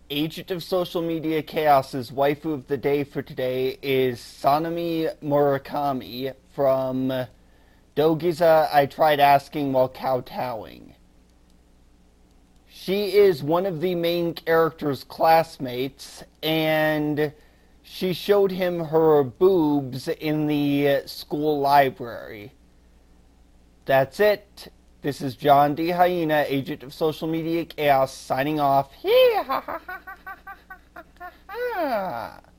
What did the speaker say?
Agent of Social Media Chaos's waifu of the day for today is Sanami Murakami from Dogiza I Tried Asking While Kowtowing. She is one of the main character's classmates, and she showed him her boobs in the school library. That's it. This is John D. Hyena, Agent of Social Media Chaos, signing off.